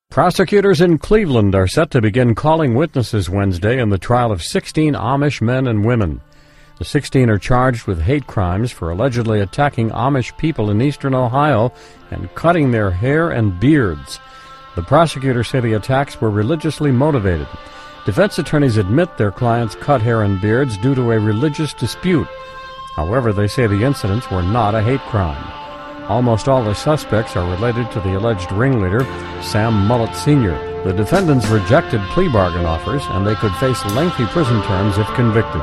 Prosecutors in Cleveland are set to begin calling witnesses Wednesday in the trial of 16 Amish men and women. The 16 are charged with hate crimes for allegedly attacking Amish people in eastern Ohio and cutting their hair and beards. The prosecutors say the attacks were religiously motivated. Defense attorneys admit their clients cut hair and beards due to a religious dispute. However, they say the incidents were not a hate crime. Almost all the suspects are related to the alleged ringleader, Sam Mullet Sr. The defendants rejected plea bargain offers, and they could face lengthy prison terms if convicted.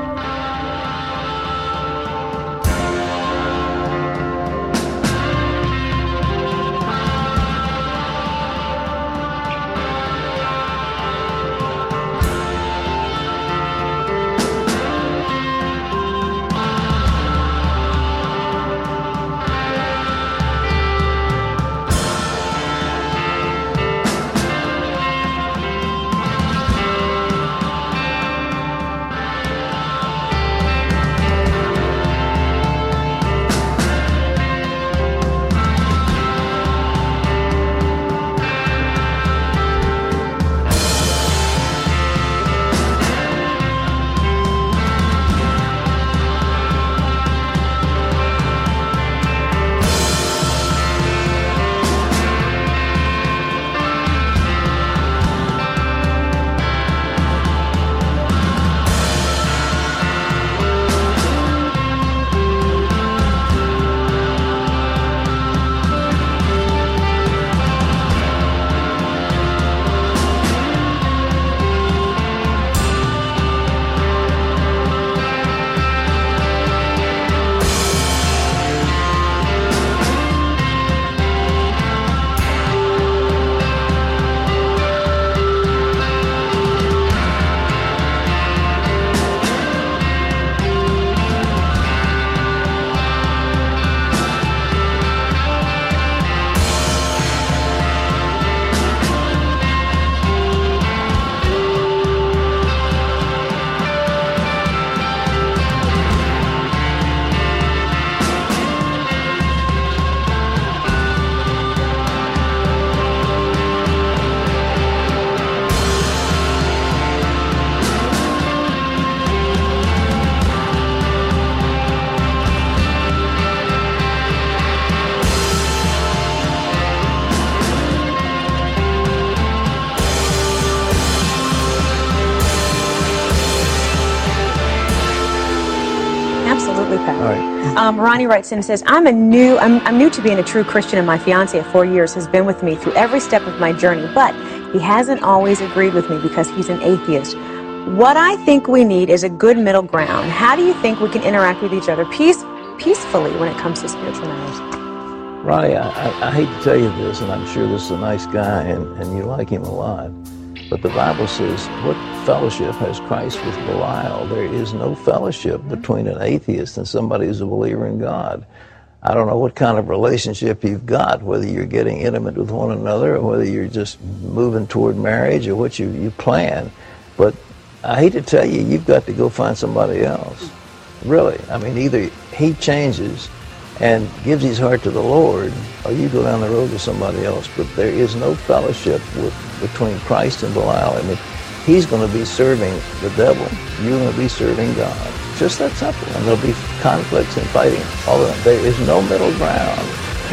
Ronnie writes in and says, I'm new to being a true Christian, and my fiance of 4 years has been with me through every step of my journey, but he hasn't always agreed with me because he's an atheist. What I think we need is a good middle ground. How do you think we can interact with each other peacefully when it comes to spiritual matters? Ronnie, I hate to tell you this, and I'm sure this is a nice guy, and you like him a lot, but the Bible says, what fellowship has Christ with Belial? There is no fellowship between an atheist and somebody who's a believer in God. I don't know what kind of relationship you've got, whether you're getting intimate with one another or whether you're just moving toward marriage or what you plan, but I hate to tell you, you've got to go find somebody else. Really. I mean, either he changes and gives his heart to the Lord, or you go down the road to somebody else. But there is no fellowship between Christ and Belial. I mean, he's going to be serving the devil. You're going to be serving God. Just that simple. And there'll be conflicts and fighting. All of them. There is no middle ground.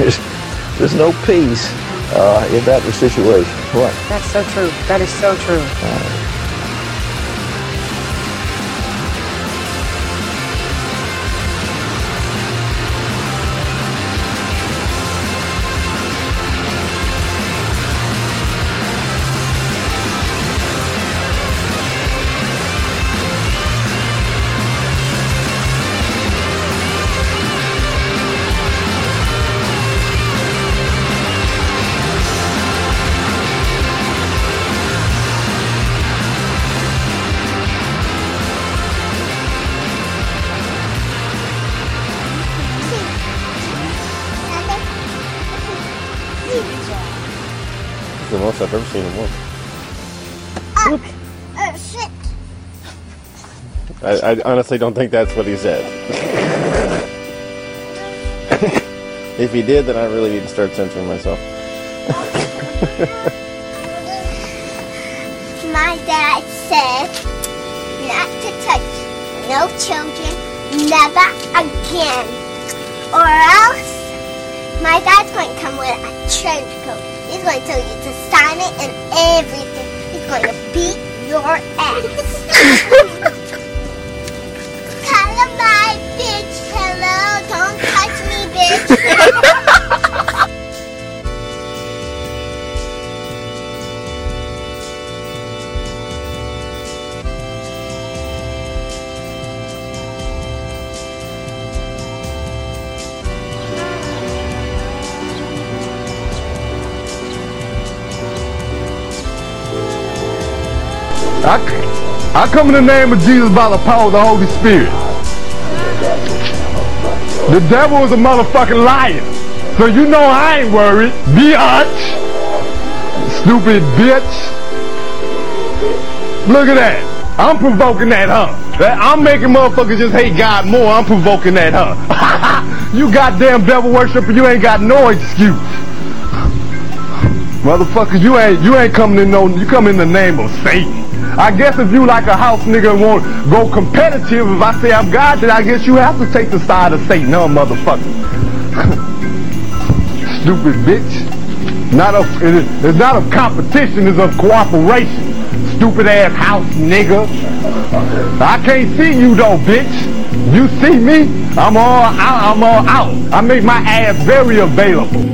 There's no peace in that situation. What? That's so true. That is so true. The most I've ever seen him look. Shit. I honestly don't think that's what he said. If he did, then I really need to start censoring myself. my dad said not to touch no children, never again. Or else my dad's going to come with a trench coat. He's going to tell you to sign it and everything. He's going to beat your ass. Calamine, bitch. Hello. Don't touch me, bitch. I come in the name of Jesus by the power of the Holy Spirit. The devil is a motherfucking liar. So you know I ain't worried. Biatch. Stupid bitch. Look at that. I'm provoking that, huh? I'm making motherfuckers just hate God more. I'm provoking that, huh? You goddamn devil worshiper, you ain't got no excuse. Motherfuckers, you ain't coming in you come in the name of Satan. I guess if you like a house nigga and won't go competitive, if I say I'm God, then I guess you have to take the side of Satan, huh, motherfucker? Stupid bitch. It's not a competition, it's a cooperation. Stupid ass house nigga. I can't see you though, bitch. You see me, I'm all out. I make my ass very available.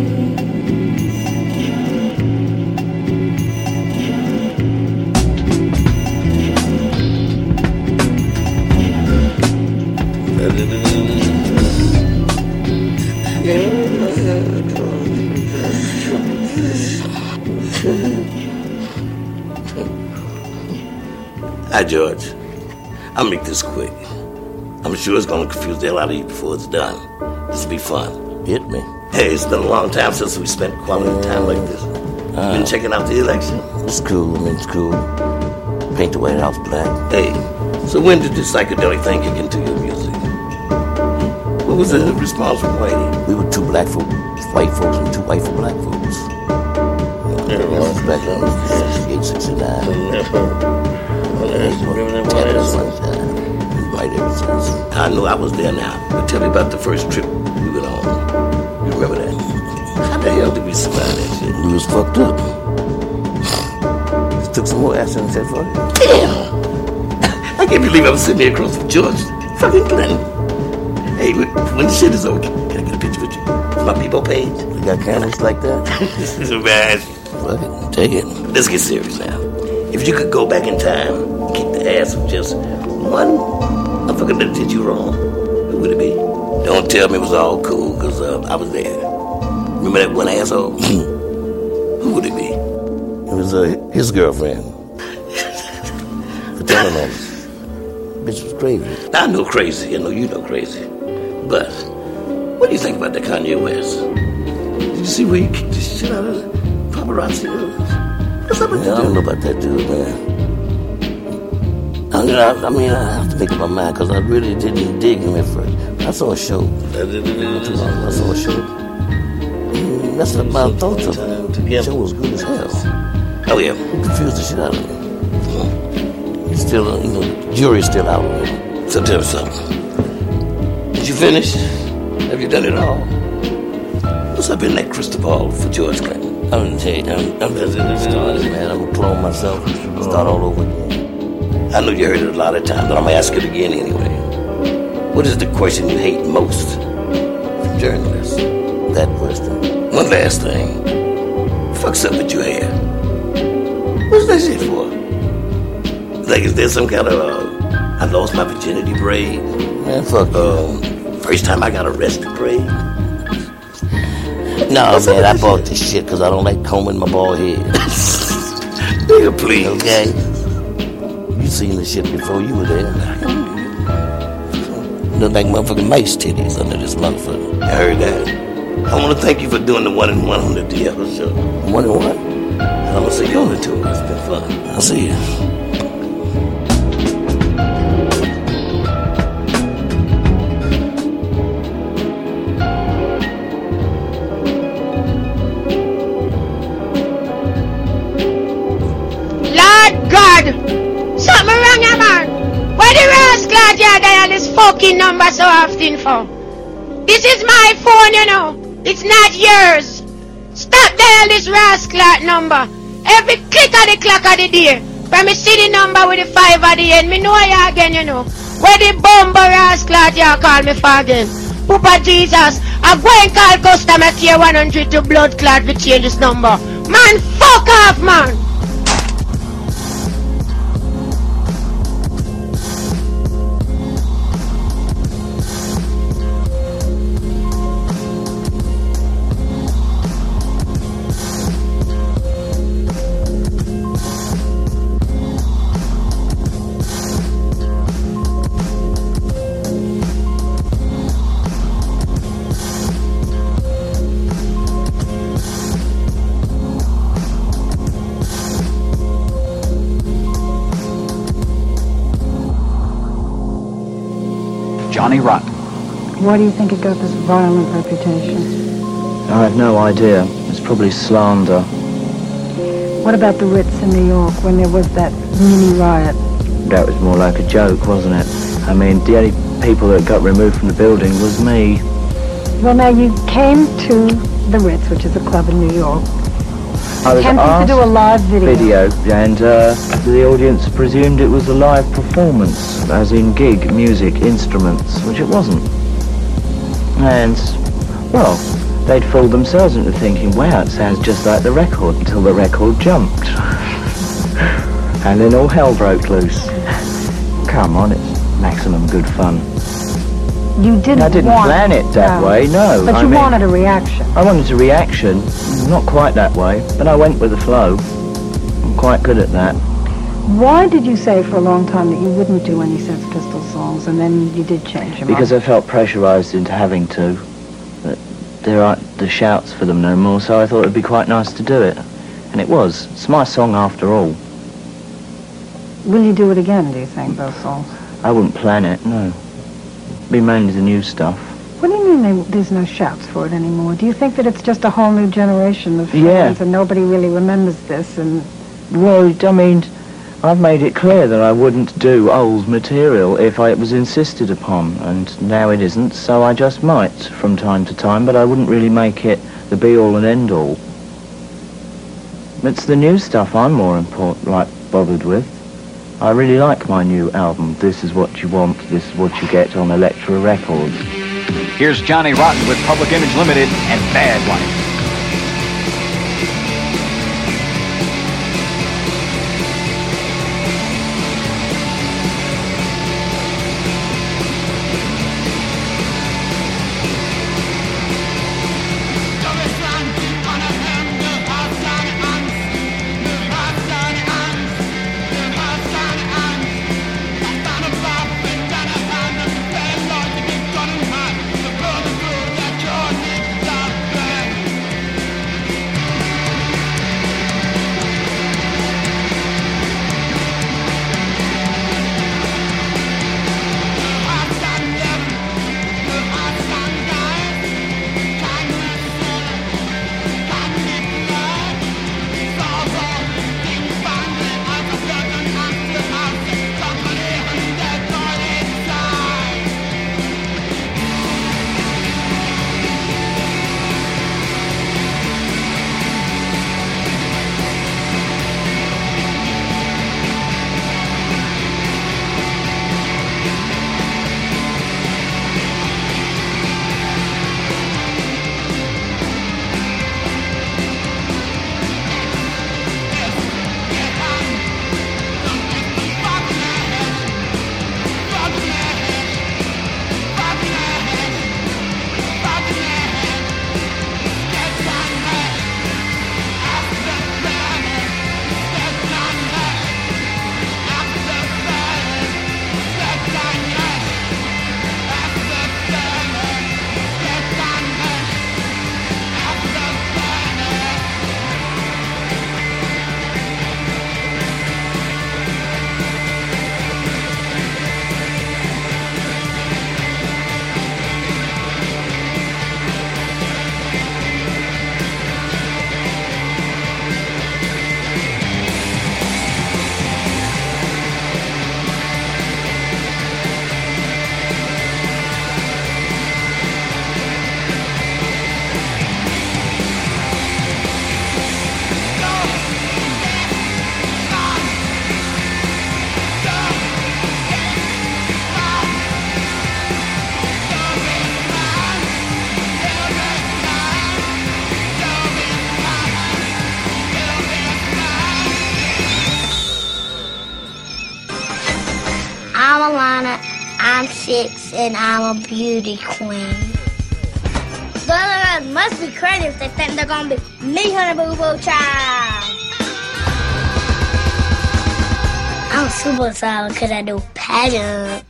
Hi, George. I'll make this quick. I'm sure it's going to confuse the hell out of you before it's done. This will be fun. Hit me. Hey, it's been a long time since we spent quality time like this. Been checking out the election? It's cool. It's cool. Paint the White House black. Hey, so when did this psychedelic thing kick into your music? What was the response from Whitey? We were two white folks and two white for black folks. This was back in 68, 69. I know I was there now. But tell me about the first trip we went on. You remember that? How the hell did we survive that shit? We was fucked up. Just took some more acid and said fuck it. Damn! I can't believe I was sitting here across from George fucking Clinton. Hey, when the shit is over, can I get a picture with you? My people page. You got cameras like that? Man. Fuck it. Take it. Let's get serious now. If you could go back in time and kick the ass of just one motherfucker that did you wrong, who would it be? Don't tell me it was all cool, because I was there. Remember that one asshole? Who would it be? It was his girlfriend. For telling him. Bitch was crazy. I know crazy. I know you know crazy. But what do you think about that Kanye West? Did you see where he kicked the shit out of the paparazzi? What's up with that dude? I don't know about that dude, man. I have to make up my mind because I really didn't dig him at first. I saw a show. I saw a show. That's what my thoughts of it. The show was good as hell. Oh, yeah. It confused the shit out of me. It's still, the jury's still out on me. So tell me something. Did you finish? Have you done it all? What's up in that crystal ball for George Clinton? I'm gonna tell you, I'm just getting started, man. I'm gonna clone myself, start all over again. I know you heard it a lot of times, but I'm gonna ask it again anyway. What is the question you hate most from journalists? That question. One last thing. Fucks up with your hair. What's that shit for? Like, is there some kind of I lost my virginity braid? Man, fuck first time I got arrested braid? No, man, I bought this shit because I don't like combing my bald head. Nigga, please. Okay? You seen the shit before you were there. Look like motherfucking mice titties under this motherfucker. I heard that. I want to thank you for doing the 1 and 1 on the Diablo show. 1 and 1? And I'm going to see you on the tour. It's been fun. I'll see you. God, rascal you dial this fucking number so often for? This is my phone, you know. It's not yours. Stop dial this rascal number. Every click of the clock of the day. When me see the number with the 5 at the end, me know you again, you know. Where the bumper rascal you call me for again. Papa Jesus, I'm going to call customer care 100 to blood clot to change this number. Man, fuck off, man. Johnny Rotten. Why do you think it got this violent reputation? I have no idea. It's probably slander. What about the Ritz in New York when there was that mini riot? That was more like a joke, wasn't it? I mean, the only people that got removed from the building was me. Well, now you came to the Ritz, which is a club in New York. I was attempting to do a live video. And the audience presumed it was a live performance, as in gig, music, instruments, which it wasn't. And, well, they'd fooled themselves into thinking, wow, it sounds just like the record, until the record jumped. And then all hell broke loose. Come on, it's maximum good fun. You didn't I didn't plan it that way, no. But you wanted a reaction. I wanted a reaction, not quite that way, but I went with the flow. I'm quite good at that. Why did you say for a long time that you wouldn't do any Sex Pistols songs, and then you did change your mind? Because I felt pressurized into having to. There aren't the shouts for them no more, so I thought it'd be quite nice to do it. And it was. It's my song after all. Will you do it again, do you think, those songs? I wouldn't plan it, no. It'd be mainly the new stuff. What do you mean there's no shouts for it anymore? Do you think that it's just a whole new generation of fans and nobody really remembers this? And well, I mean, I've made it clear that I wouldn't do old material if it was insisted upon, and now it isn't, so I just might from time to time, but I wouldn't really make it the be-all and end-all. It's the new stuff I'm more bothered with. I really like my new album, This Is What You Want, This Is What You Get, on Elektra Records. Here's Johnny Rotten with Public Image Limited and Bad Wife. 6 and I'm a beauty queen. Brothers must be crazy if they think they're gonna be me, Honey Boo Boo Child. I'm super solid because I do pageants.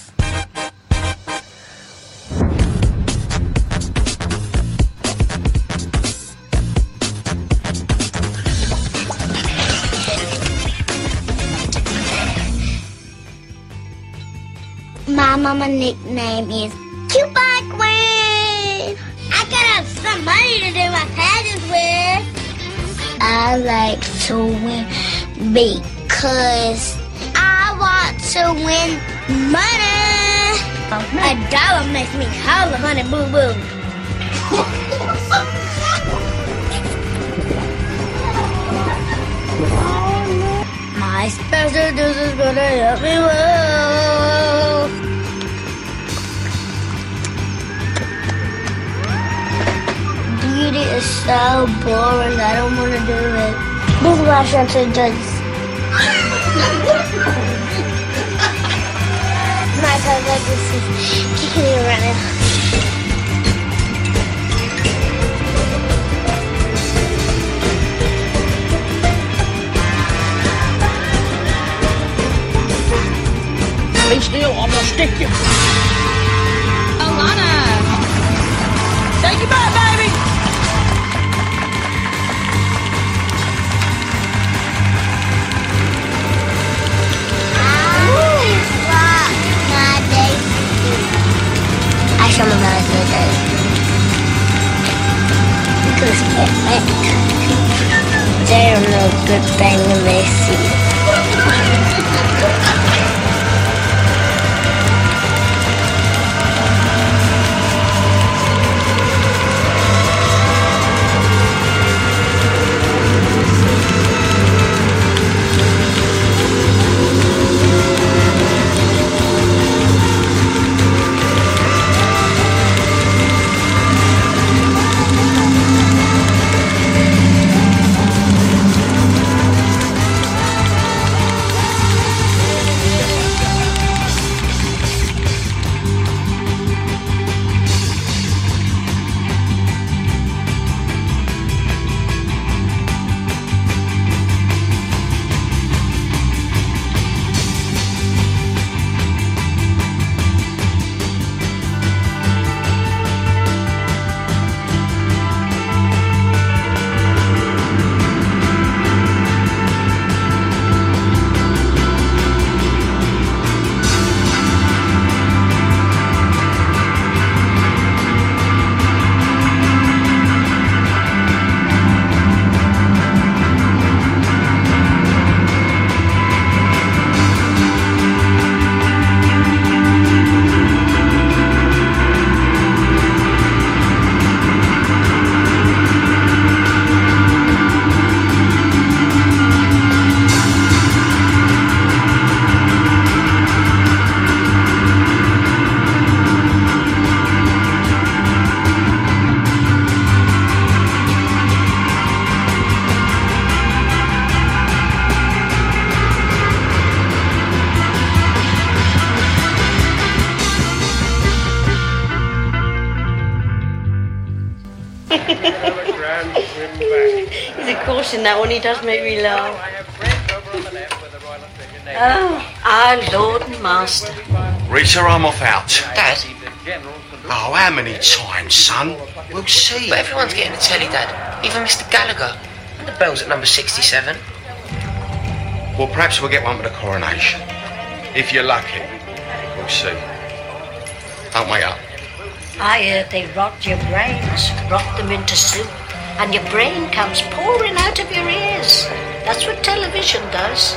My mama nickname is Coupon Queen. I gotta have some money to do my pageants with. I like to win because I want to win money. $1 makes me holler, Honey Boo Boo. My special juice is gonna help me well. Beauty is so boring, I don't want to do it. This is what I should to the judges. My cousin is kicking me right now. Be still, I'm gonna stick you. Alana! Take you back, baby! I show my mother that. Because they don't know a good thing when they see it. He's a caution, that one. He does make me laugh. Oh, our Lord and Master. Rita, I'm off out. Dad? Oh, how many times, son? We'll see. But everyone's getting a telly, Dad. Even Mr. Gallagher. And the bell's at number 67. Well, perhaps we'll get one for the coronation. If you're lucky. We'll see. Don't wait up. I heard they rocked your brains, rocked them into soup, and your brain comes pouring out of your ears. That's what television does.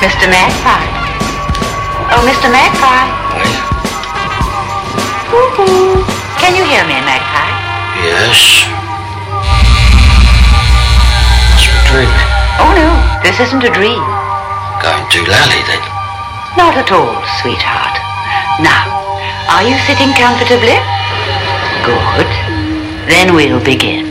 Mr. Magpie. Oh, Mr. Magpie. Woo-hoo. Can you hear me, Magpie? Yes. What's a dream? Oh, no, this isn't a dream. Going too lally, then? Not at all, sweetheart. Now, are you sitting comfortably? Good. Then we'll begin.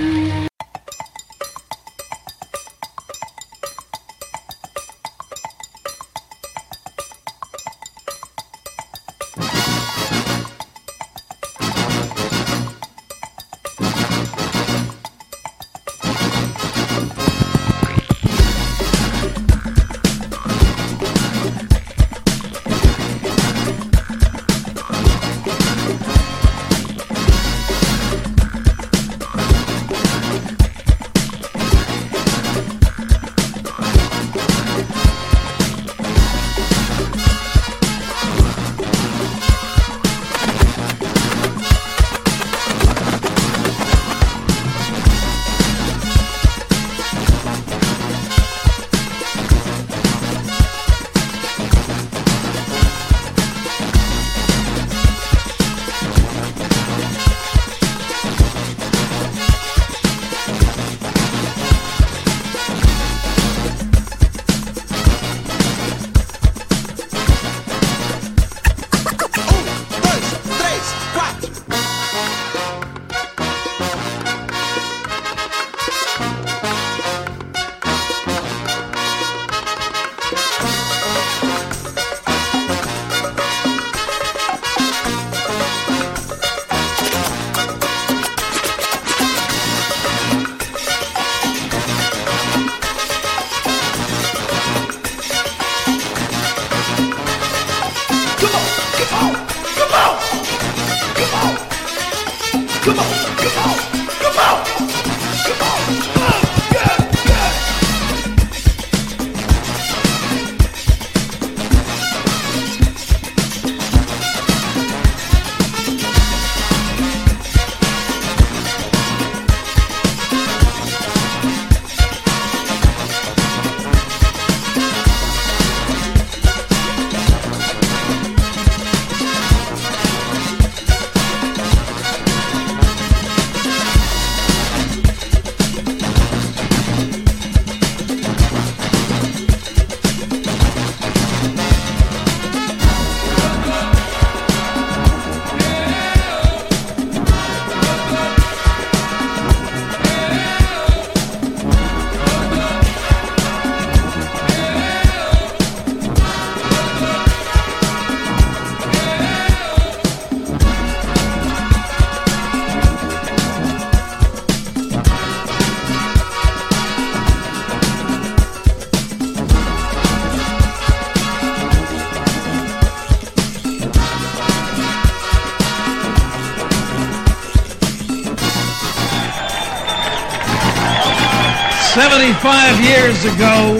"75 years ago,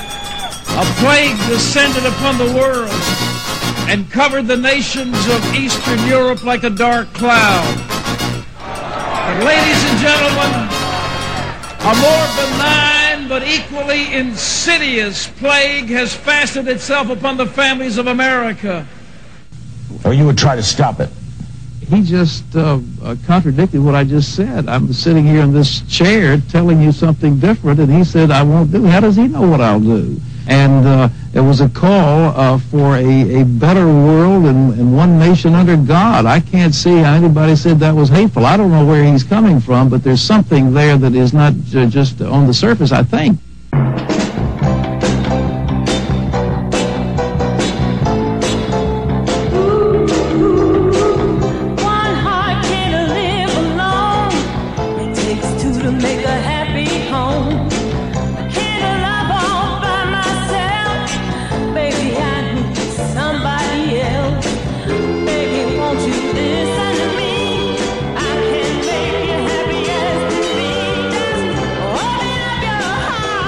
a plague descended upon the world and covered the nations of Eastern Europe like a dark cloud. But ladies and gentlemen, a more benign but equally insidious plague has fastened itself upon the families of America." Or you would try to stop it? He just contradicted what I just said. I'm sitting here in this chair telling you something different, and he said I won't do it. How does he know what I'll do? And there was a call for a better world and one nation under God. I can't see how anybody said that was hateful. I don't know where he's coming from, but there's something there that is not just on the surface, I think. Open up your heart.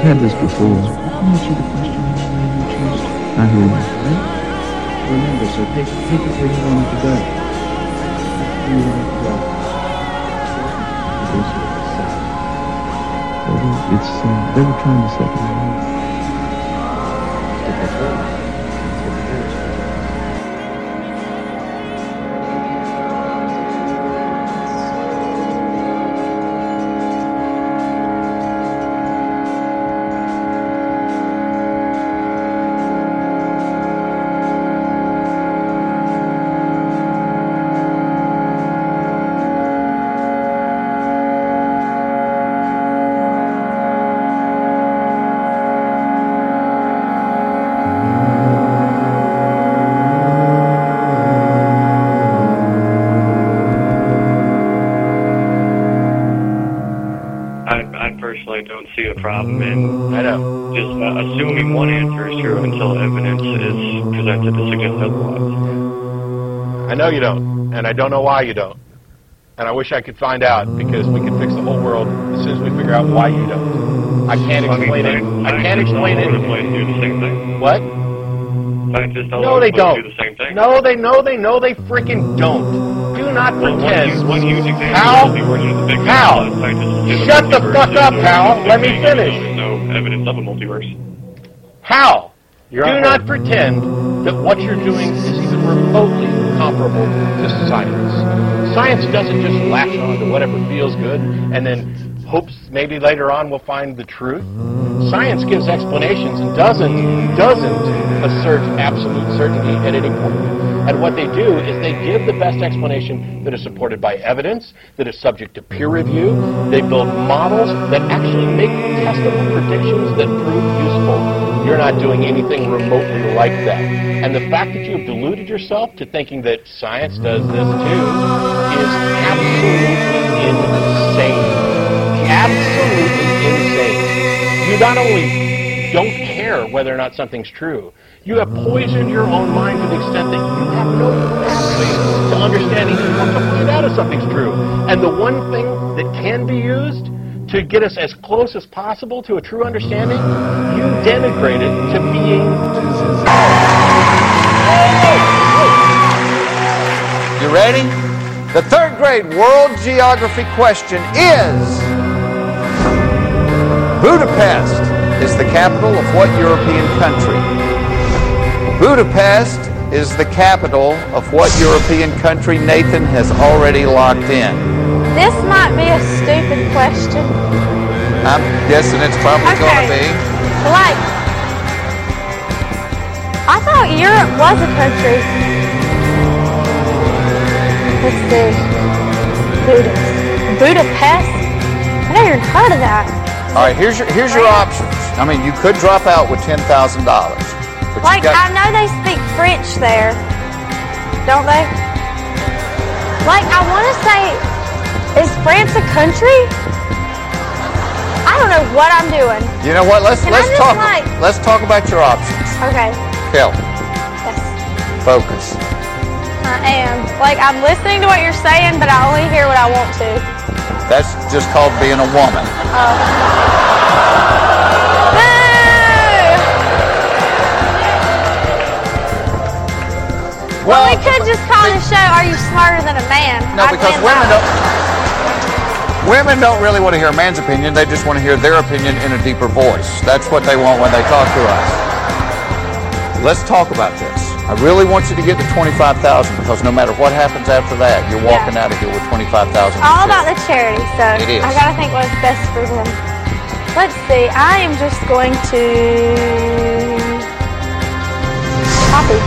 had this before. I asked you the question you choose. I hear you. Right? Remember, so take it where you want it to go. Where you want it to go. It's they were trying to set it up. Don't see a problem in just assuming one answer is true until evidence is presented to suggest otherwise. I know you don't, and I don't know why you don't. And I wish I could find out, because we could fix the whole world as soon as we figure out why you don't. I can't explain it. I can't explain it. Do the same thing. What? Scientists No, they don't. do the same thing. No, they freaking don't. Do not pretend. One huge example Hal? is the origin of the Big Bang. Hal? Scientists say Shut the multiverse fuck is up, the Hal. origin of Let the me Big Bang, finish. even though there's no evidence of a multiverse. Hal, do not pretend that what you're doing is even remotely comparable to science. Science doesn't just latch on to whatever feels good and then hopes maybe later on we'll find the truth. Science gives explanations and doesn't assert absolute certainty at any point. And what they do is they give the best explanation that is supported by evidence, that is subject to peer review. They build models that actually make testable predictions that prove useful. You're not doing anything remotely like that. And the fact that you've deluded yourself to thinking that science does this too is absolutely insane. Absolutely insane. You not only don't care whether or not something's true, you have poisoned your own mind to the extent that you have no pathway to understanding or to find out if something's true. And the one thing that can be used to get us as close as possible to a true understanding, you denigrate it to being... You ready? The third grade world geography question is... Budapest is the capital of what European country? Budapest is the capital of what European country Nathan has already locked in? This might be a stupid question. I'm guessing it's probably going to be. Like, I thought Europe was a country. Let's see. Budapest? I never even heard of that. All right, here's your options. I mean, you could drop out with $10,000. Like, I know they speak French there, don't they? Like, I want to say, is France a country? I don't know what I'm doing. You know what? Let's talk about your options. Okay. Kelly. Yes. Focus. I am. Like, I'm listening to what you're saying, but I only hear what I want to. That's just called being a woman. Well, we could just call the show, Are You Smarter Than a Man? No, because women don't really want to hear a man's opinion. They just want to hear their opinion in a deeper voice. That's what they want when they talk to us. Let's talk about this. I really want you to get to $25,000 because no matter what happens after that, you're walking out of here with $25,000. All about the charity, so it is. I got to think what's best for them. Let's see. I am just going to copy.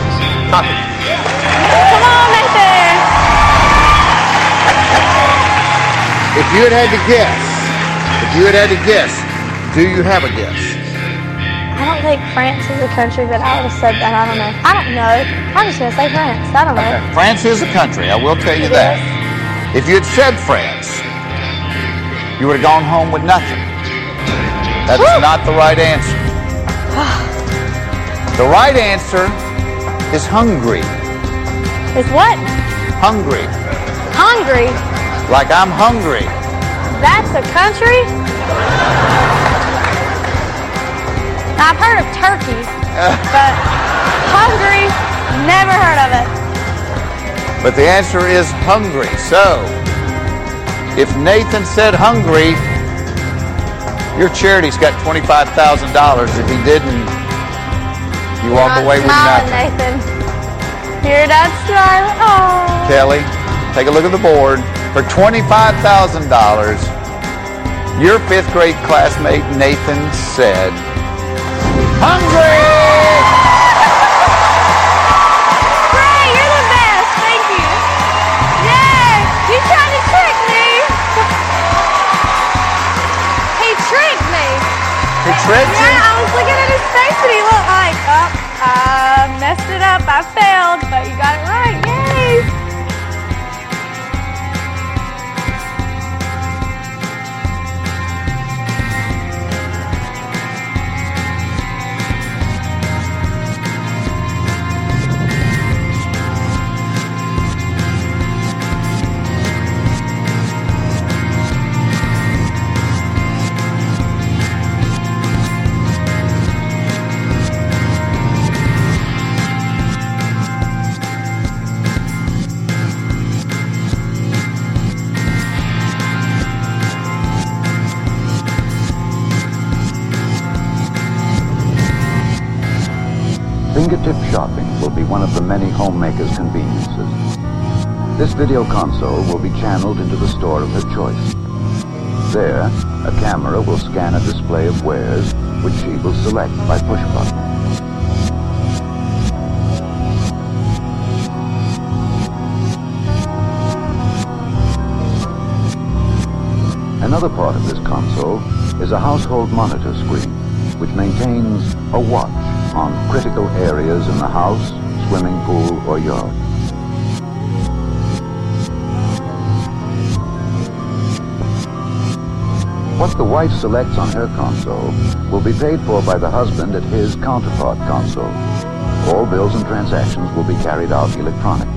Come on, Nathan. If you had to guess, do you have a guess? I don't think France is a country, but I would have said that. I don't know. I'm just going to say France. I don't know. Okay. France is a country. I will tell you that. If you had said France, you would have gone home with nothing. That's not the right answer. The right answer is Hungary. Is what? Hungry. Hungry? Like I'm hungry. That's a country? I've heard of turkey, but hungry, never heard of it. But the answer is hungry. So, if Nathan said hungry, your charity's got $25,000. If he didn't, you walk away with nothing. Nathan. Hear that smile? Oh. Kelly, take a look at the board. For $25,000, your 5th grade classmate Nathan said, hungry! Ray, you're the best. Thank you. Yay! You tried to trick me. He tricked me. He tricked you? Yeah, I was looking at his face and he looked like, oh, I messed it up. I failed, but you got it right. Yay! Fingertip shopping will be one of the many homemaker's conveniences. This video console will be channeled into the store of her choice. There, a camera will scan a display of wares, which she will select by push button. Another part of this console is a household monitor screen, which maintains a watch on critical areas in the house, swimming pool, or yard. What the wife selects on her console will be paid for by the husband at his counterpart console. All bills and transactions will be carried out electronically.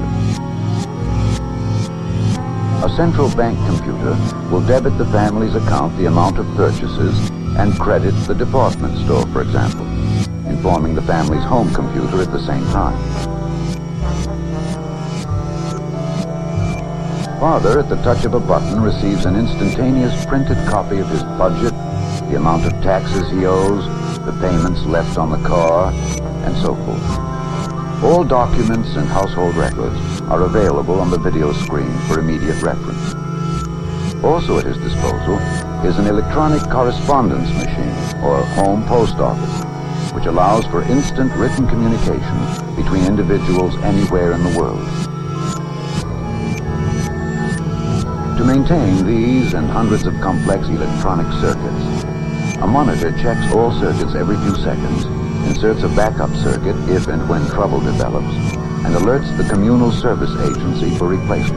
A central bank computer will debit the family's account the amount of purchases and credit the department store, for example, informing the family's home computer at the same time. Father, at the touch of a button, receives an instantaneous printed copy of his budget, the amount of taxes he owes, the payments left on the car, and so forth. All documents and household records are available on the video screen for immediate reference. Also at his disposal is an electronic correspondence machine, or home post office, which allows for instant written communication between individuals anywhere in the world. To maintain these and hundreds of complex electronic circuits, a monitor checks all circuits every few seconds, inserts a backup circuit if and when trouble develops, and alerts the communal service agency for replacement.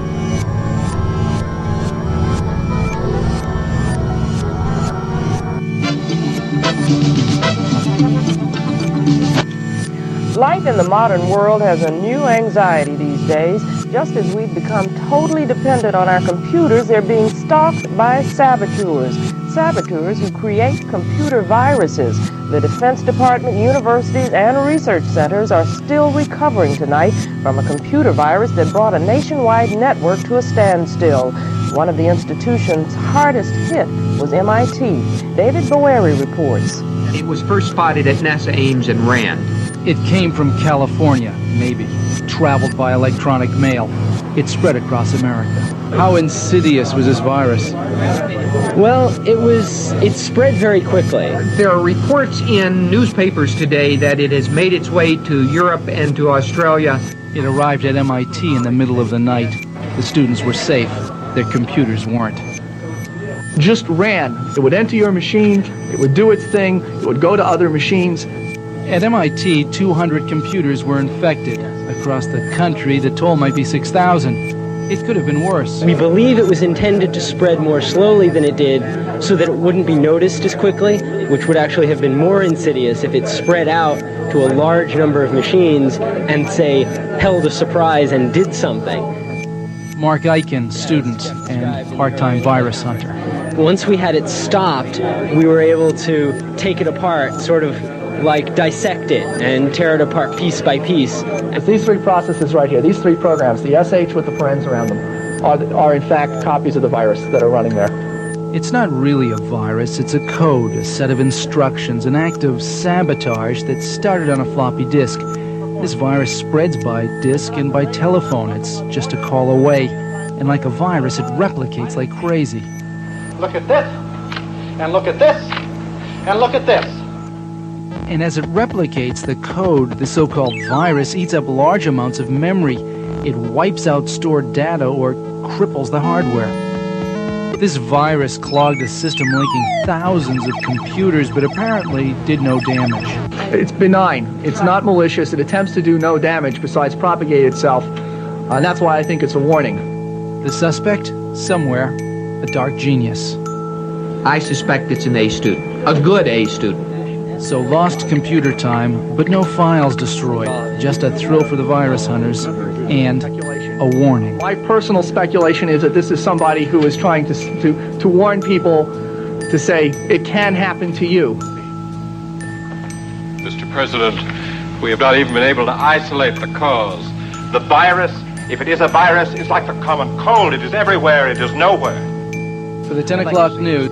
Life in the modern world has a new anxiety these days. Just as we've become totally dependent on our computers, they're being stalked by saboteurs. Saboteurs who create computer viruses. The Defense Department, universities, and research centers are still recovering tonight from a computer virus that brought a nationwide network to a standstill. One of the institution's hardest hit was MIT. David Bowery reports. It was first spotted at NASA Ames and Rand. It came from California, maybe. Traveled by electronic mail. It spread across America. How insidious was this virus? Well, it spread very quickly. There are reports in newspapers today that it has made its way to Europe and to Australia. It arrived at MIT in the middle of the night. The students were safe. Their computers weren't. Just ran. It would enter your machine, it would do its thing, it would go to other machines. At MIT, 200 computers were infected. Across the country, the toll might be 6,000. It could have been worse. We believe it was intended to spread more slowly than it did so that it wouldn't be noticed as quickly, which would actually have been more insidious if it spread out to a large number of machines and, say, held a surprise and did something. Mark Eichen, student and part-time virus hunter. Once we had it stopped, we were able to take it apart, sort of like dissect it and tear it apart piece by piece. It's these three processes right here, these three programs, the SH with the parens around them, are in fact copies of the virus that are running there. It's not really a virus, it's a code, a set of instructions, an act of sabotage that started on a floppy disk. This virus spreads by disk and by telephone. It's just a call away. And like a virus, it replicates like crazy. Look at this, and look at this, and look at this. And as it replicates the code, the so-called virus eats up large amounts of memory. It wipes out stored data or cripples the hardware. This virus clogged a system linking thousands of computers, but apparently did no damage. It's benign. It's not malicious. It attempts to do no damage besides propagate itself. And that's why I think it's a warning. The suspect? Somewhere. A dark genius. I suspect it's an A student. A good A student. So lost computer time, but no files destroyed. Just a thrill for the virus hunters, and a warning. My personal speculation is that this is somebody who is trying to warn people to say, it can happen to you. Mr. President, we have not even been able to isolate the cause. The virus, if it is a virus, is like the common cold. It is everywhere, it is nowhere. For the 10 o'clock news.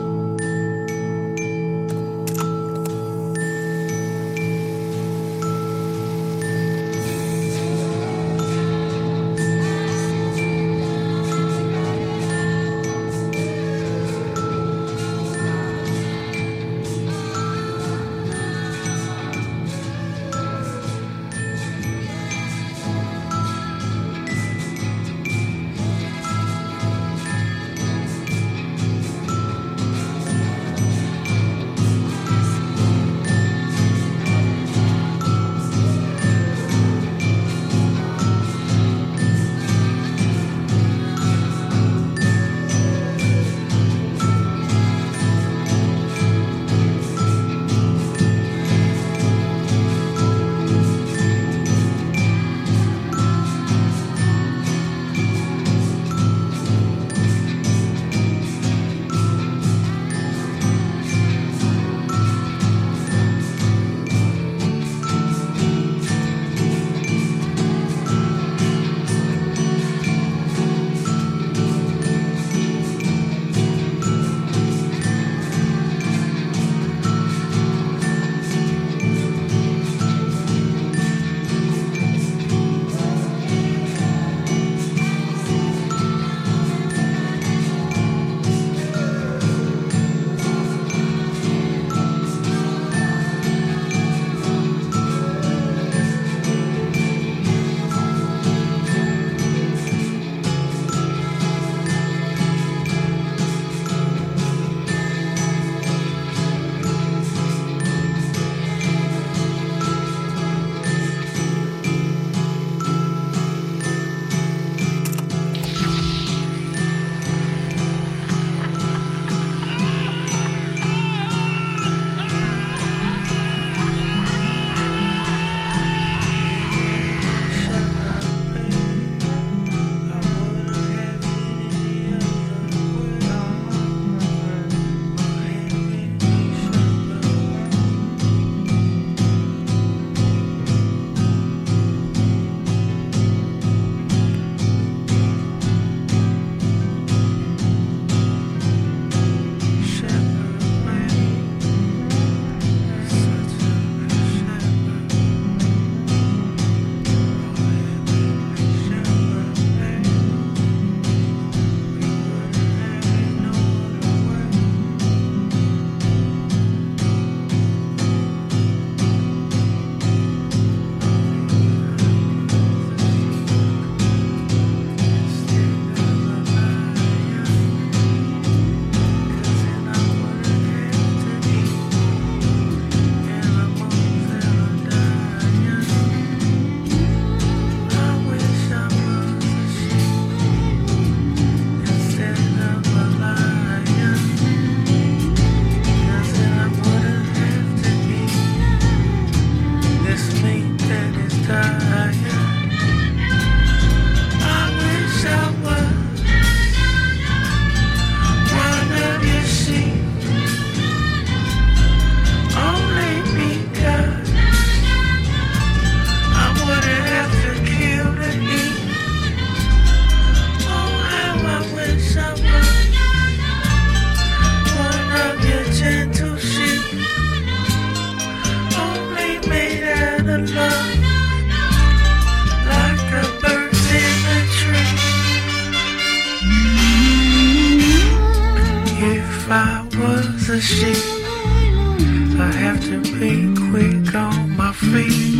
sheet. I have to be quick on my feet.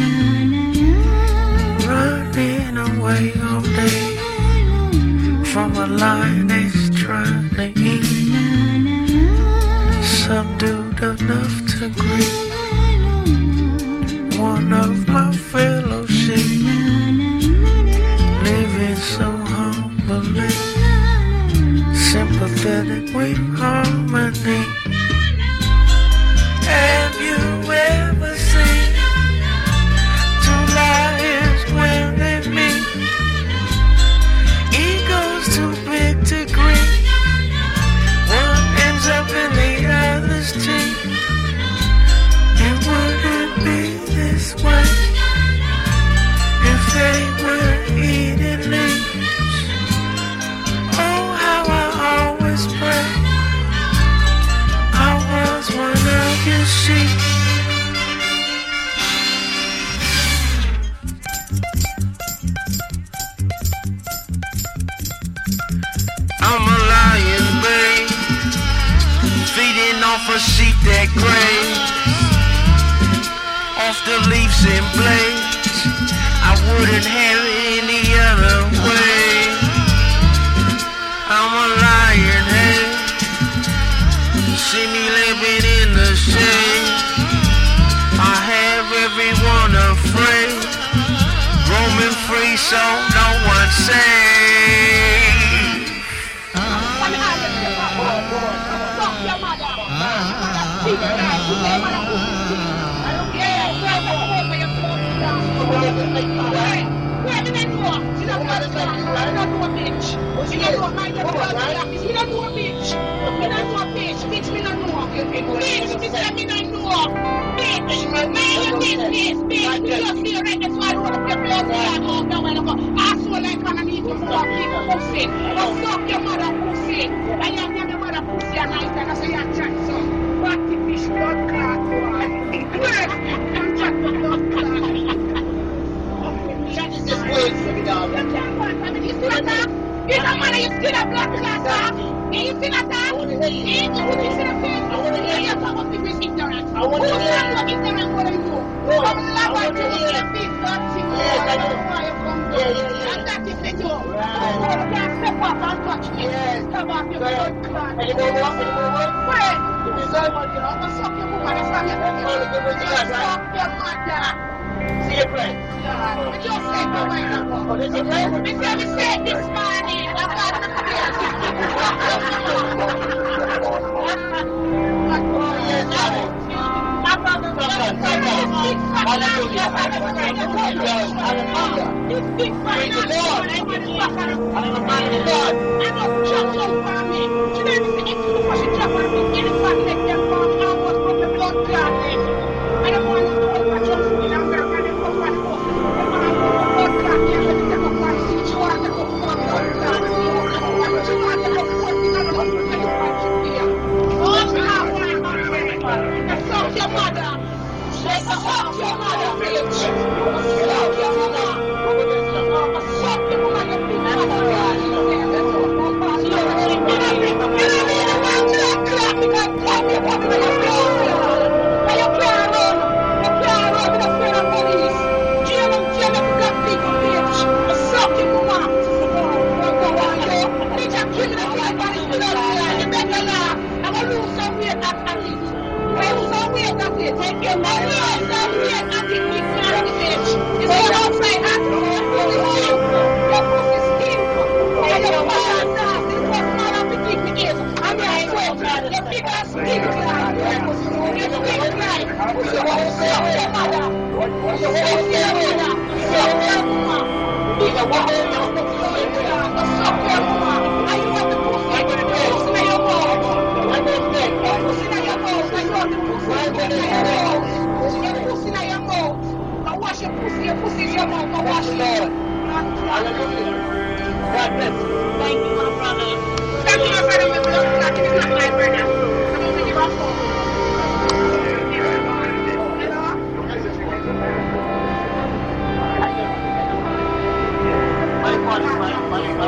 Running away all day from a line that's trying to eat. Subdued enough to greet one of my fellow sheep. Living so humbly, sympathetic with harmony. Have you ever seen two lions when they meet? Eagles too big to greet. One ends up in the other's teeth. It wouldn't be this way if they were eating leaves. Oh, how I always pray I was one of your sheep. I'm a lion, babe, feeding off a sheep that graze off the leaves and blades. I wouldn't have it any other way. I'm a lion, hey. See me living in the shade. I have everyone afraid. Roaming free so no one safe.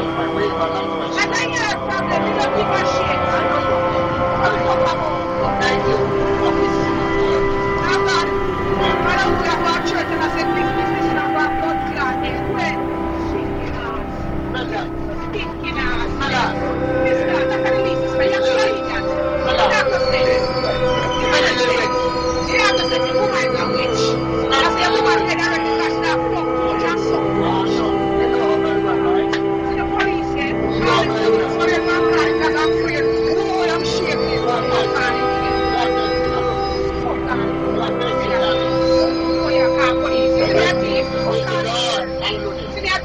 I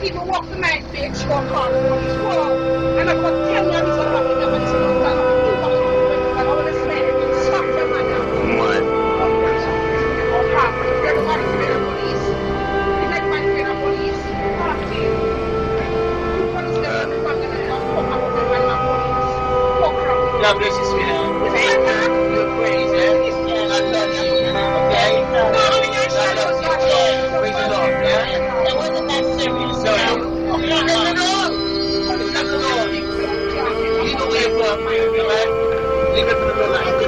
even walk the night, bitch. Go car police. Whoa. And I got 10 years of fucking them and still got up and do what you want. I want to say, stop them right now. What? Oh, half. Everybody's been a police. Everybody's been a police. Fuck you. You police them and fuck them and fuck up with them and my police. Fuck up. God bless you, sweetheart. You're crazy, eh? I love you. Okay? No, praise the Lord, yeah? It wasn't that serious. No, leave away from me, right? Leave it for the real life.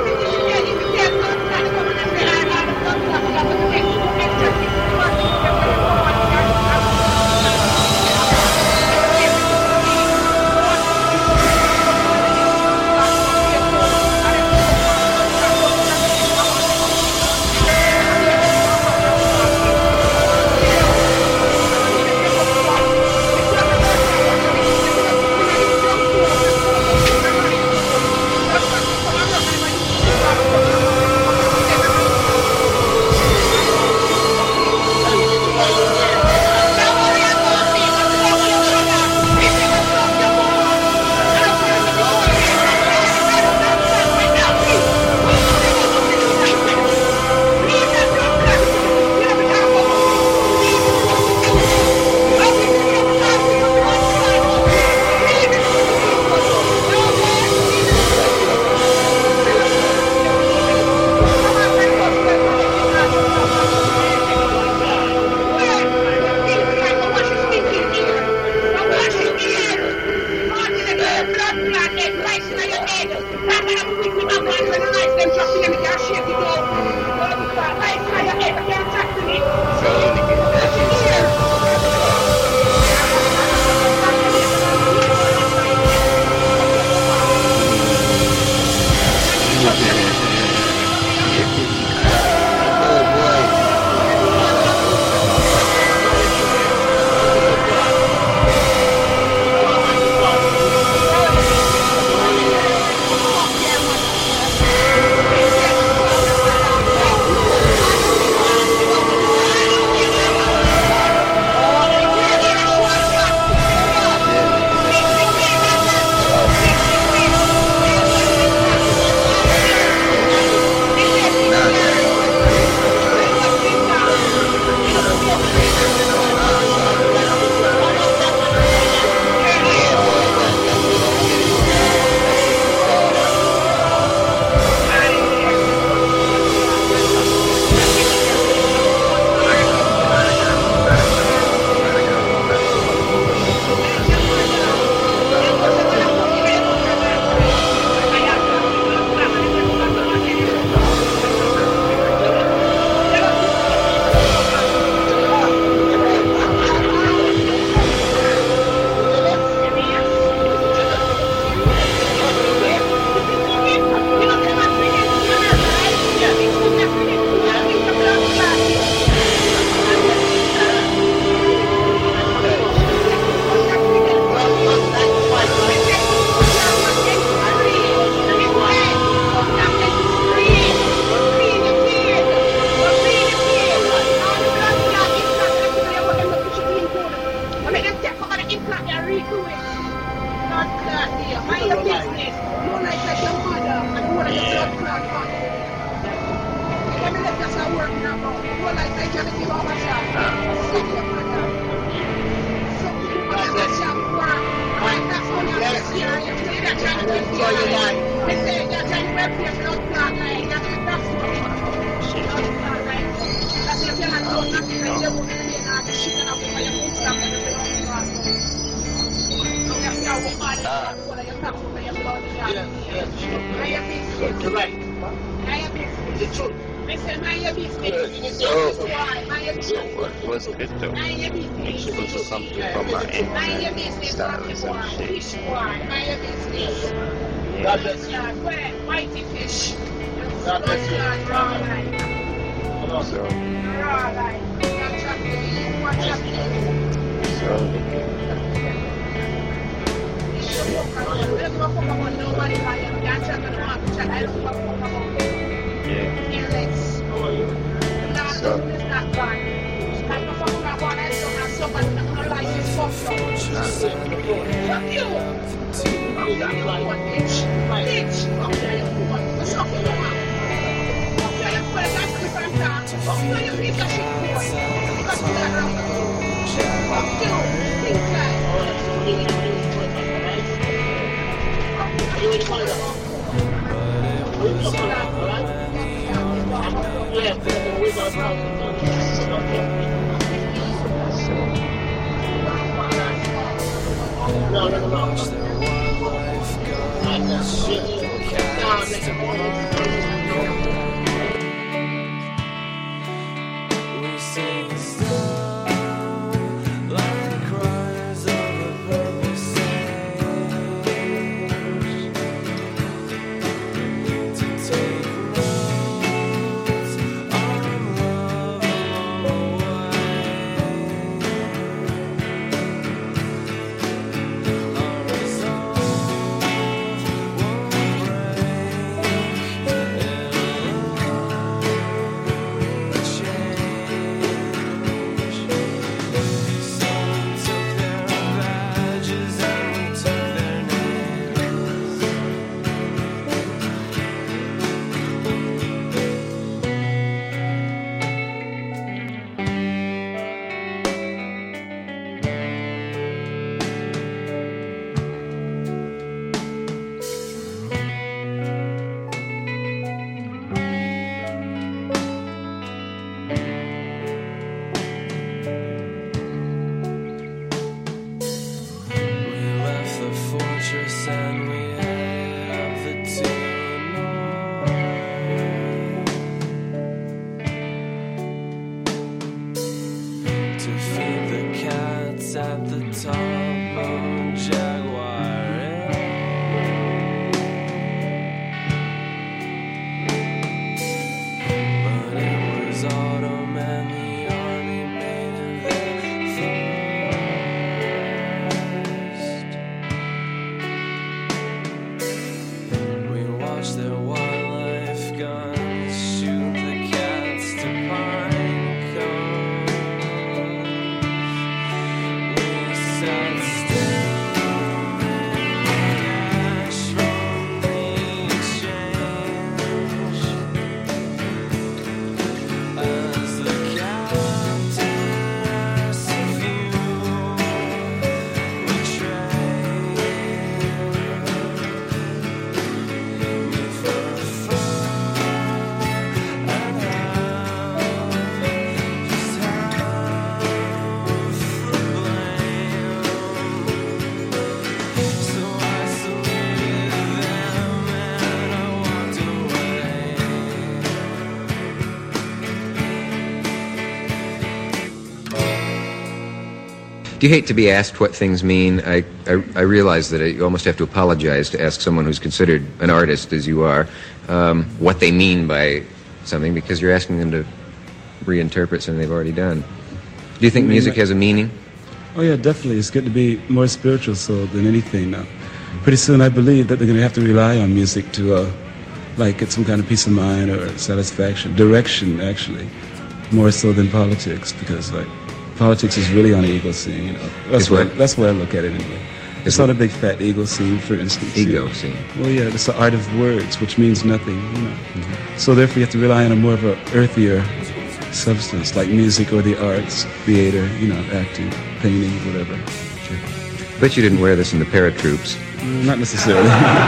Do you hate to be asked what things mean? I realize that you almost have to apologize to ask someone who's considered an artist, as you are, what they mean by something, because you're asking them to reinterpret something they've already done. Do you think music has a meaning? Oh, yeah, definitely. It's good to be more spiritual soul than anything now. Pretty soon I believe that they're going to have to rely on music to, get some kind of peace of mind or satisfaction, direction, actually, more so than politics, because, politics is really on the ego scene, you know. That's where I look at it anyway. It's on a big fat ego scene, for instance. Ego scene. Well, yeah, it's the art of words, which means nothing, you know. Mm-hmm. So therefore you have to rely on a more of a earthier substance, like music or the arts, theater, acting, painting, whatever. Sure. But you didn't wear this in the paratroops. Not necessarily.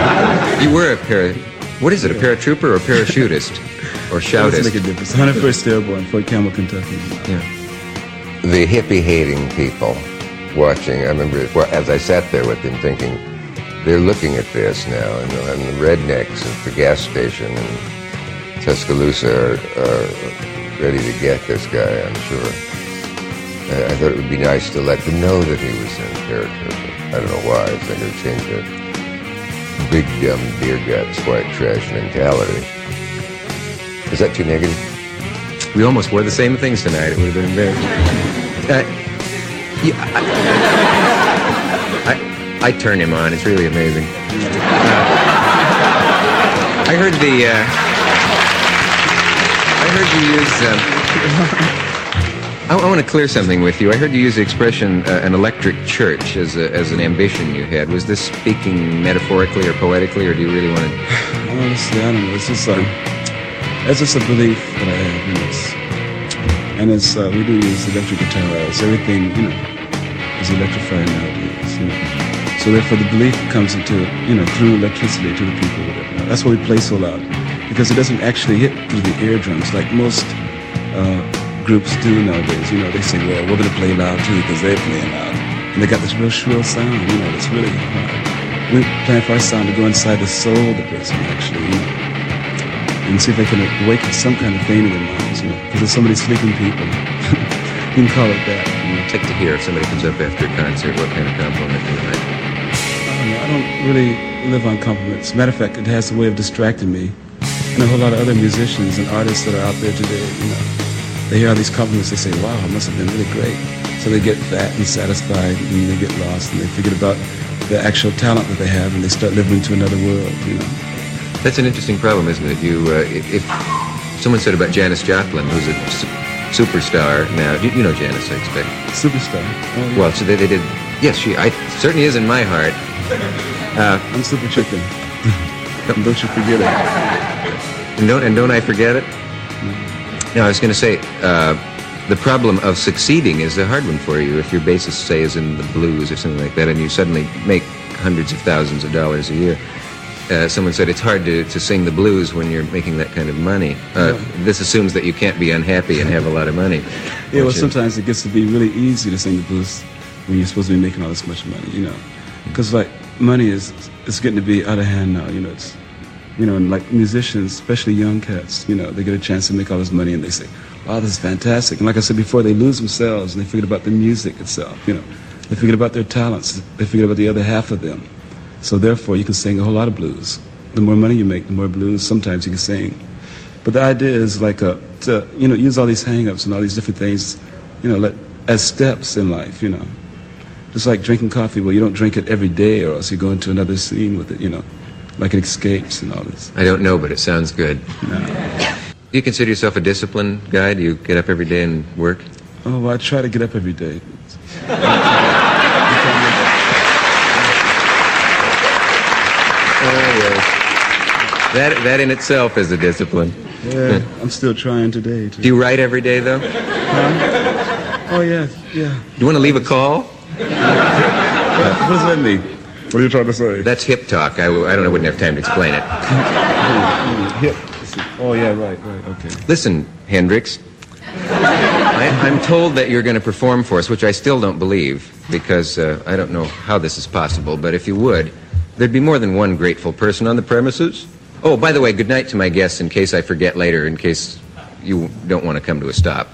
You were what is it, a paratrooper or a parachutist? Or shoutist? Doesn't make a difference. 101st Airborne, Fort Campbell, Kentucky. Yeah. The hippie-hating people watching, I remember as I sat there with them thinking, they're looking at this now, and the rednecks at the gas station in Tuscaloosa are ready to get this guy, I'm sure. I thought it would be nice to let them know that he was in paratrooper. I don't know why, I think it would change that big, dumb, beer guts, white trash mentality. Is that too negative? We almost wore the same things tonight. It would have been embarrassing. I turn him on. It's really amazing. I heard you use I want to clear something with you. I heard you use the expression an electric church as an ambition you had. Was this speaking metaphorically or poetically, or do you really want to... Honestly, I don't know. It's just a belief that I have in this. And we do use electric guitars. Everything, is electrified nowadays, So therefore the belief comes into, through electricity to the people. Whatever. That's why we play so loud. Because it doesn't actually hit through the eardrums like most groups do nowadays. They say, well, we're going to play loud too because they're playing loud. And they got this real shrill sound, that's really hard. We're playing for our sound to go inside the soul of the person, actually, and see if they can awaken some kind of thing in their minds, because there's so many sleeping people. You can call it that. I'd like to hear if somebody comes up after a concert, what kind of compliment you might. I don't really live on compliments. Matter of fact, it has a way of distracting me. And a whole lot of other musicians and artists that are out there today, they hear all these compliments, they say, wow, it must have been really great. So they get fat and satisfied, and they get lost, and they forget about the actual talent that they have, and they start living into another world, That's an interesting problem, isn't it? If someone said about Janis Joplin, who's a superstar now, you know Janis, I expect. Superstar? Oh, yeah. Well, so they did, yes, she certainly is in my heart. I'm Super Chicken. Don't you forget it. And don't I forget it? No, I was going to say, the problem of succeeding is a hard one for you. If your bassist, say, is in the blues or something like that, and you suddenly make hundreds of thousands of dollars a year, someone said it's hard to sing the blues when you're making that kind of money. This assumes that you can't be unhappy and have a lot of money. Yeah, well, sometimes it gets to be really easy to sing the blues when you're supposed to be making all this much money, Because, money is getting to be out of hand now, It's... and like musicians, especially young cats, they get a chance to make all this money and they say, wow, this is fantastic. And like I said before, they lose themselves and they forget about the music itself, They forget about their talents. They forget about the other half of them. So therefore, you can sing a whole lot of blues. The more money you make, the more blues sometimes you can sing. But the idea is like to use all these hang-ups and all these different things, as steps in life, Just like drinking coffee, well, you don't drink it every day or else you go into another scene with it, Like it escapes and all this. I don't know, but it sounds good. No. Do you consider yourself a disciplined guy? Do you get up every day and work? Oh, well, I try to get up every day. That in itself is a discipline. Yeah, I'm still trying today. Do you write every day, though? Oh, yeah. You want to leave a call? What does that mean? What are you trying to say? That's hip talk. I don't know. I wouldn't have time to explain it. Hip. Oh, yeah, right, okay. Listen, Hendrix. I'm told that you're going to perform for us, which I still don't believe, because I don't know how this is possible, but if you would, there'd be more than one grateful person on the premises. Oh, by the way, good night to my guests in case I forget later, in case you don't want to come to a stop.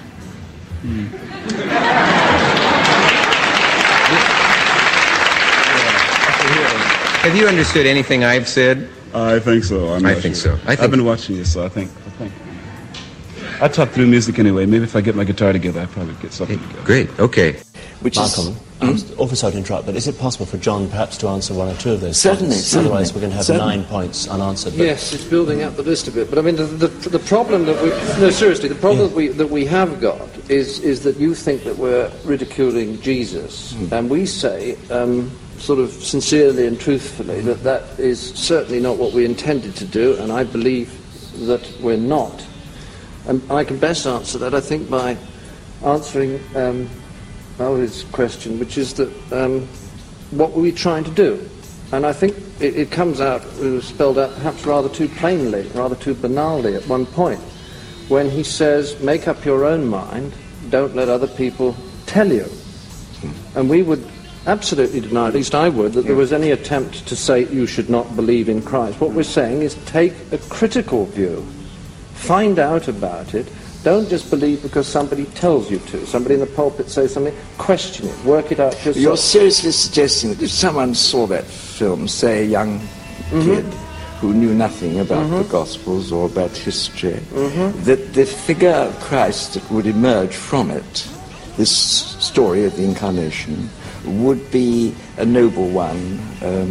Have you understood anything I've said? I think so. I think so. I've been watching you, so I think. I talk through music anyway. Maybe if I get my guitar together, I'll probably get something together. Great, okay. Malcolm, I'm awfully sorry to interrupt, but is it possible for John perhaps to answer one or two of those Certainly. points? Otherwise we're going to have 9 points unanswered. But yes, it's building up the list a bit. But I mean, the problem that we... No, seriously, the problem that we have got is that you think that we're ridiculing Jesus. And we say, sort of sincerely and truthfully, that is certainly not what we intended to do, and I believe that we're not. And I can best answer that, I think, by answering Alvy's question, which is that what were we trying to do? And I think it comes out, it was spelled out perhaps rather too plainly, rather too banally at one point, when he says, make up your own mind, don't let other people tell you. And we would absolutely deny, at least I would, that there was any attempt to say you should not believe in Christ. What we're saying is take a critical view. Find out about it. Don't just believe because somebody tells you to. Somebody in the pulpit says something. Question it. Work it out yourself. You're seriously suggesting that if someone saw that film, say a young kid who knew nothing about the Gospels or about history, that the figure of Christ that would emerge from it, this story of the Incarnation, would be a noble one,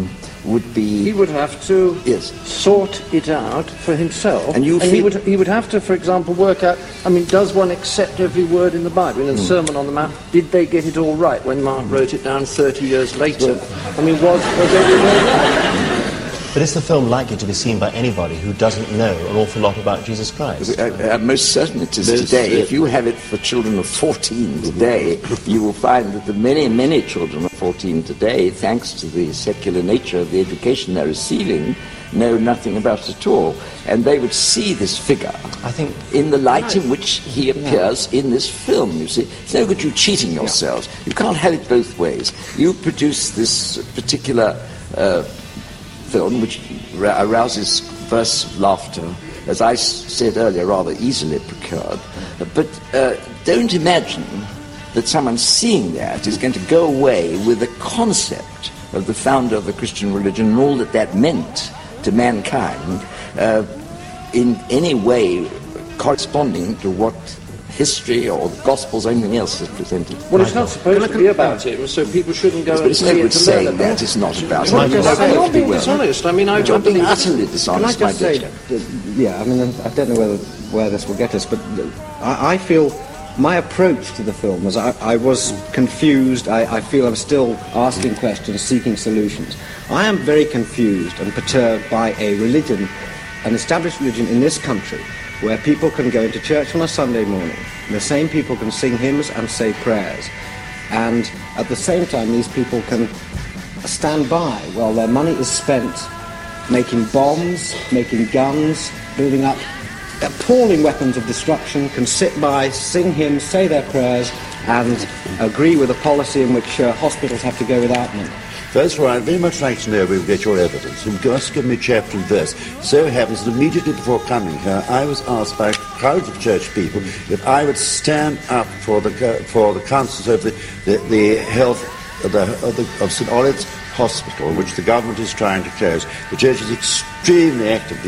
would be... He would have to sort it out for himself. And he would have to, for example, work out, I mean, does one accept every word in the Bible? In the Sermon on the Mount, did they get it all right when Mark wrote it down 30 years later? I mean, was every word right? But is the film likely to be seen by anybody who doesn't know an awful lot about Jesus Christ? Most certainly it is today. If you have it for children of 14 today, you will find that the many, many children of 14 today, thanks to the secular nature of the education they're receiving, know nothing about it at all. And they would see this figure, I think, in the light in which he appears in this film, you see. It's no good you cheating yourselves. You can't have it both ways. You produce this particular... film which arouses bursts of laughter, as I said earlier, rather easily procured. But don't imagine that someone seeing that is going to go away with the concept of the founder of the Christian religion and all that that meant to mankind in any way corresponding to what history or the Gospels or anything else is presented. Well, it's not supposed to be about it, so people shouldn't go and see it to learn about that it's not about it. I'm not being dishonest. I mean, you're being utterly dishonest, Can I just say, I mean, I don't know where this will get us, but I feel my approach to the film was I was confused. I feel I'm still asking questions, seeking solutions. I am very confused and perturbed by a religion, an established religion in this country, where people can go into church on a Sunday morning. The same people can sing hymns and say prayers. And at the same time, these people can stand by while their money is spent making bombs, making guns, building up appalling weapons of destruction, can sit by, sing hymns, say their prayers, and agree with a policy in which hospitals have to go without money. First of all, I'd very much like to know where you get your evidence. You must give me chapter and verse. So it happens that immediately before coming here, I was asked by crowds of church people if I would stand up for the councils of the health of St. Olave's Hospital, which the government is trying to close. The church is extremely active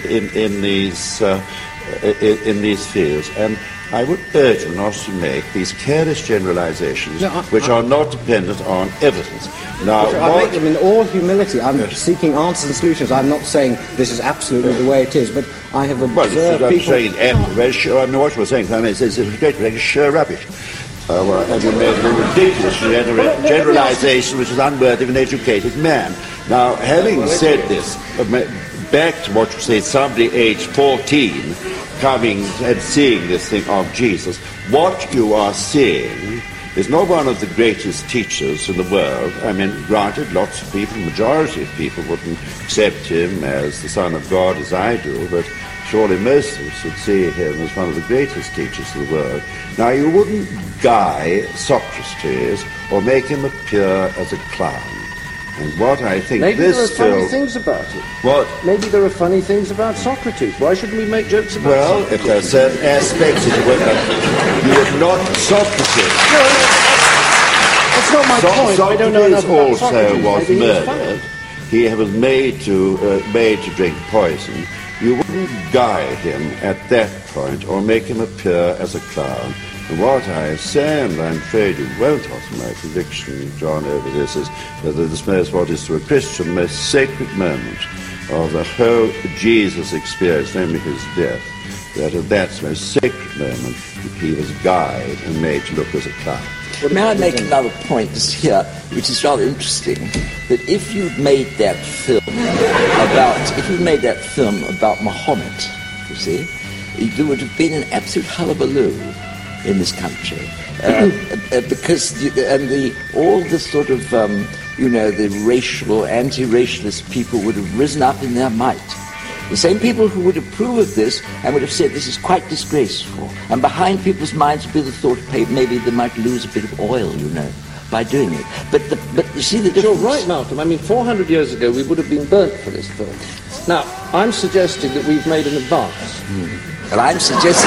in these fields, and I would urge them not to make these careless generalizations which are not dependent on evidence. Now, I make them in all humility. I'm seeking answers and solutions. I'm not saying this is absolutely the way it is, but I have observed people... I mean, what you were saying, I mean, it's sheer rubbish. And you made a ridiculous generalization which is unworthy of an educated man. Now, having said this, back to what you say, somebody aged 14 coming and seeing this thing of Jesus, what you are seeing is not one of the greatest teachers in the world. I mean, granted, lots of people, the majority of people wouldn't accept him as the Son of God as I do, but surely most of us would see him as one of the greatest teachers in the world. Now, you wouldn't guy Socrates or make him appear as a clown. And what I think maybe this there are funny film... things about it. What? Maybe there are funny things about Socrates. Why shouldn't we make jokes about Well, Socrates? if there are certain aspects of it, you would not Socrates. No, that's not my point. I don't know enough about Socrates also Socrates. was Maybe he's murdered. He was made to drink poison. You wouldn't guide him at that point or make him appear as a clown. And what I say, and I'm afraid you won't alter my conviction, John, over this, is that this is what is to a Christian the most sacred moment of the whole Jesus experience, namely his death. That at that most sacred moment, he was guyed and made to look as a clown. Well, may I make another point just here, which is rather interesting, that if you'd made that film about Muhammad, you see, there would have been an absolute hullabaloo in this country, because all the sort of the racial or anti-racialist people would have risen up in their might. The same people who would approve of this and would have said this is quite disgraceful. And behind people's minds would be the thought maybe they might lose a bit of oil, by doing it. But you see the difference. You're right, Malcolm. I mean, 400 years ago we would have been burnt for this film. Now, I'm suggesting that we've made an advance. And I'm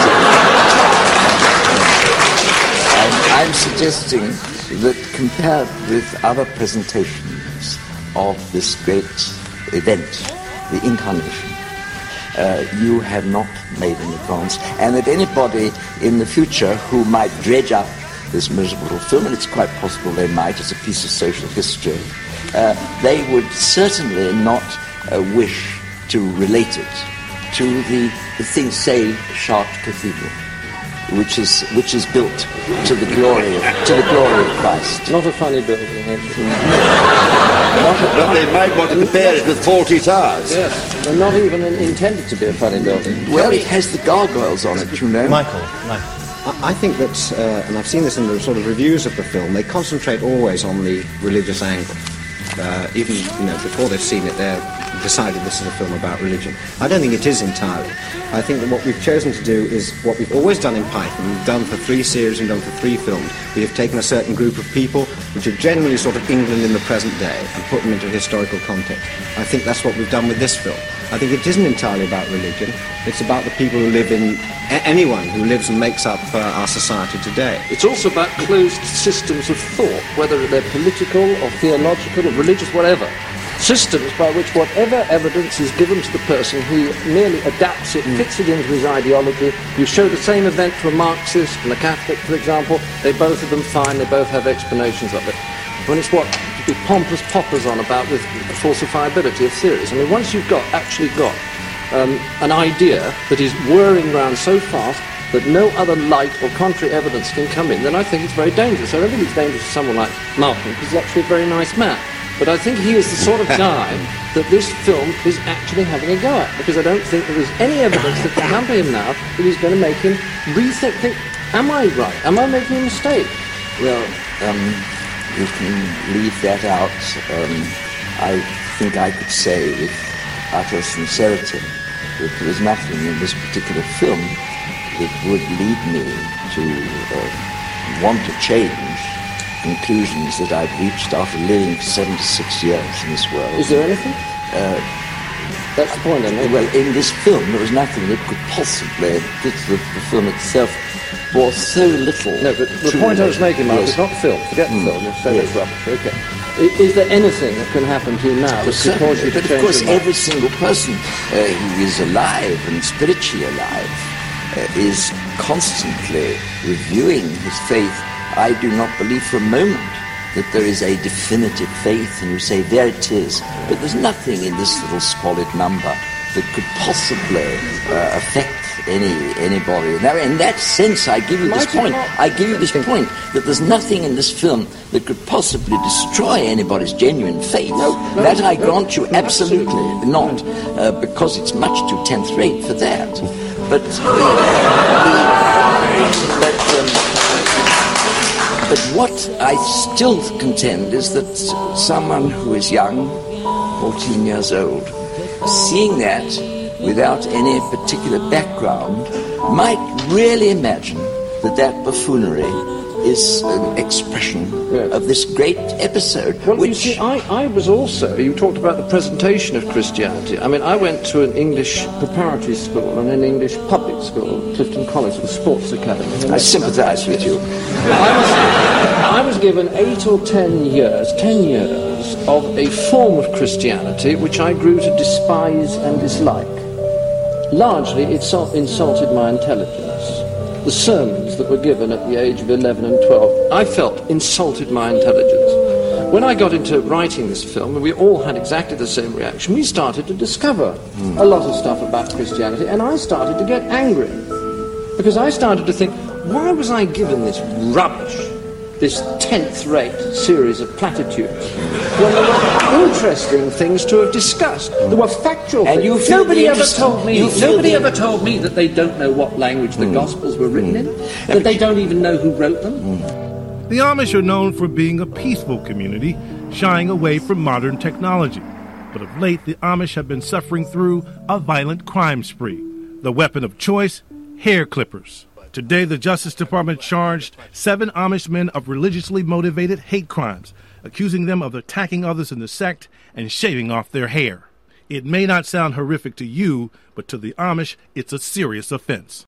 suggesting that compared with other presentations of this great event, the Incarnation, you have not made an advance, and that anybody in the future who might dredge up this miserable film, and it's quite possible they might, as a piece of social history, they would certainly not wish to relate it to the thing, say, Chartres Cathedral, which is built to the glory of Christ. Not a funny building, actually. But they might want to compare it with 40 Towers. Yes, and not even intended to be a funny building. Well, it has the gargoyles on it, you know. Michael. I think that, and I've seen this in the sort of reviews of the film, they concentrate always on the religious angle. Even, before they've seen it, they're decided this is a film about religion. I don't think it is entirely. I think that what we've chosen to do is what we've always done in Python. We've done for 3 series and done for 3 films. We have taken a certain group of people, which are generally sort of England in the present day, and put them into historical context. I think that's what we've done with this film. I think it isn't entirely about religion. It's about the people who live in... anyone who lives and makes up our society today. It's also about closed systems of thought, whether they're political or theological or religious, whatever. Systems by which whatever evidence is given to the person, he merely adapts it, fits it into his ideology. You show the same event to a Marxist and a Catholic, for example, they both of them fine, they both have explanations of it. When it's what the pompous poppers on about with the falsifiability of theories. I mean, once you've actually got an idea that is whirring around so fast that no other light or contrary evidence can come in, then I think it's very dangerous. I don't think it's dangerous to someone like Malcolm, because he's actually a very nice man. But I think he is the sort of guy that this film is actually having a go at, because I don't think there is any evidence that can come to him now that is going to make him rethink, am I right? Am I making a mistake? Well, you can leave that out. I think I could say with utter sincerity that there is nothing in this particular film that would lead me to want to change conclusions that I've reached after living for 76 years in this world. Is there anything? That's the point, isn't it? Well, in this film, there was nothing that could possibly, the film itself bore so little. No, but the point I was making, Mark, is not the film. Forget the film. It's so much rubbish. Okay. Is there anything that can happen to you now that could cause you to change your mind? But of course, every single person who is alive and spiritually alive is constantly reviewing his faith. I do not believe for a moment that there is a definitive faith, and you say, there it is. But there's nothing in this little squalid number that could possibly affect anybody. Now, in that sense, I give you this point. I give you this point that there's nothing in this film that could possibly destroy anybody's genuine faith. That I grant you absolutely not, because it's much too 10th rate for that. But what I still contend is that someone who is young, 14 years old, seeing that without any particular background, might really imagine that that buffoonery is an expression of this great episode. Well, which... you see, I was also, you talked about the presentation of Christianity. I mean, I went to an English preparatory school and an English public school, Clifton College, the sports academy. I sympathise with you. I was given 8 or 10 years of a form of Christianity which I grew to despise and dislike. Largely, it insulted my intelligence. The sermons that were given at the age of 11 and 12, I felt insulted my intelligence. When I got into writing this film, and we all had exactly the same reaction, we started to discover a lot of stuff about Christianity, and I started to get angry. Because I started to think, why was I given this rubbish, this 10th-rate series of platitudes, when there were interesting things to have discussed? There were factual things. Nobody ever told me that they don't know what language the Gospels were written in, that they don't even know who wrote them. The Amish are known for being a peaceful community, shying away from modern technology. But of late, the Amish have been suffering through a violent crime spree. The weapon of choice, hair clippers. Today, the Justice Department charged 7 Amish men of religiously motivated hate crimes, accusing them of attacking others in the sect and shaving off their hair. It may not sound horrific to you, but to the Amish, it's a serious offense.